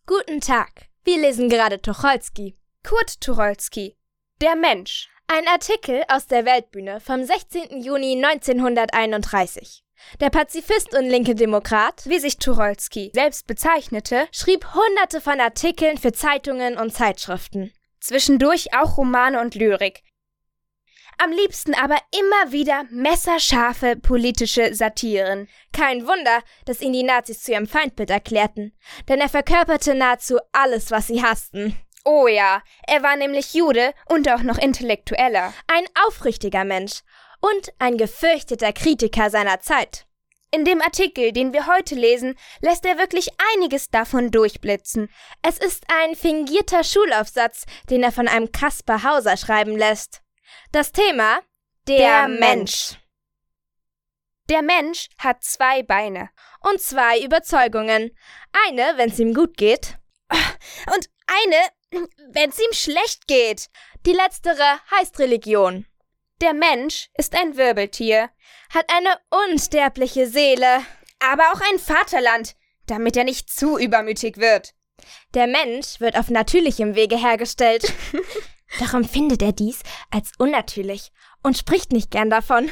Guten Tag, wir lesen gerade Tucholsky. Kurt Tucholsky, der Mensch. Ein Artikel aus der Weltbühne vom 16. Juni 1931. Der Pazifist und linke Demokrat, Wie sich Tucholsky selbst bezeichnete, schrieb hunderte von Artikeln für Zeitungen und Zeitschriften. zwischendurch auch Romane und Lyrik. Am liebsten aber immer wieder messerscharfe politische Satiren. Kein Wunder, dass ihn die Nazis zu ihrem Feindbild erklärten, denn er verkörperte nahezu alles, was sie hassten. Oh ja, er war nämlich Jude und auch noch Intellektueller. Ein aufrichtiger Mensch und ein gefürchteter Kritiker seiner Zeit. In dem Artikel, den wir heute lesen, lässt er wirklich einiges davon durchblitzen. Es ist ein fingierter Schulaufsatz, den er von einem Kaspar Hauser schreiben lässt. Das Thema: der Mensch. Der Mensch hat 2 Beine. Und 2 Überzeugungen. Eine, wenn es ihm gut geht. Und eine, wenn es ihm schlecht geht. Die letztere heißt Religion. Der Mensch ist ein Wirbeltier, Hat eine unsterbliche Seele. aber auch ein Vaterland, damit er nicht zu übermütig wird. Der Mensch wird auf natürlichem Wege hergestellt. Doch empfindet er dies als unnatürlich und spricht nicht gern davon.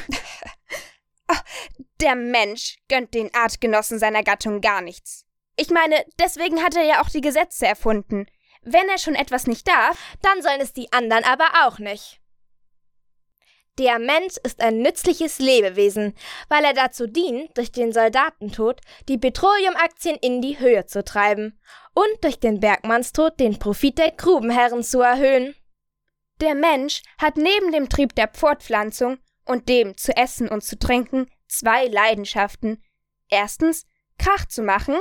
Der Mensch gönnt den Artgenossen seiner Gattung gar nichts. Ich meine, deswegen hat er ja auch die Gesetze erfunden. Wenn er schon etwas nicht darf, Dann sollen es die anderen aber auch nicht. Der Mensch ist ein nützliches Lebewesen, weil er dazu dient, durch den Soldatentod die Petroleumaktien in die Höhe zu treiben und durch den Bergmannstod den Profit der Grubenherren zu erhöhen. der Mensch hat neben dem Trieb der Fortpflanzung und dem zu essen und zu trinken 2 Leidenschaften. Erstens, Krach zu machen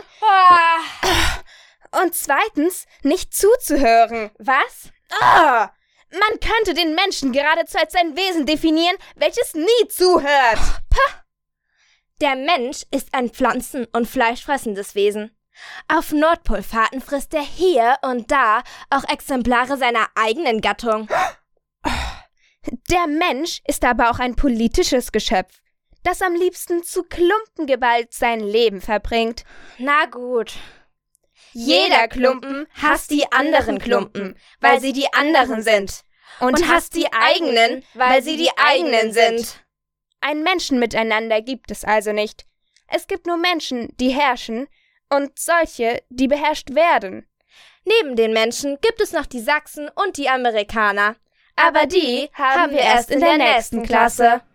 und zweitens, nicht zuzuhören. Was? Man könnte den Menschen geradezu als ein Wesen definieren, welches nie zuhört. Der Mensch ist ein pflanzen- und fleischfressendes Wesen. Auf Nordpolfahrten frisst er hier und da auch Exemplare seiner eigenen Gattung. Der Mensch ist aber auch ein politisches Geschöpf, das am liebsten zu Klumpengeballt sein Leben verbringt. Na gut. Jeder Klumpen hasst die anderen Klumpen, weil sie die anderen sind. Und hasst die eigenen, weil sie die eigenen sind. Ein Menschenmiteinander gibt es also nicht. Es gibt nur Menschen, die herrschen, und solche, die beherrscht werden. Neben den Menschen gibt es noch die Sachsen und die Amerikaner. Aber die haben wir erst in der nächsten Klasse.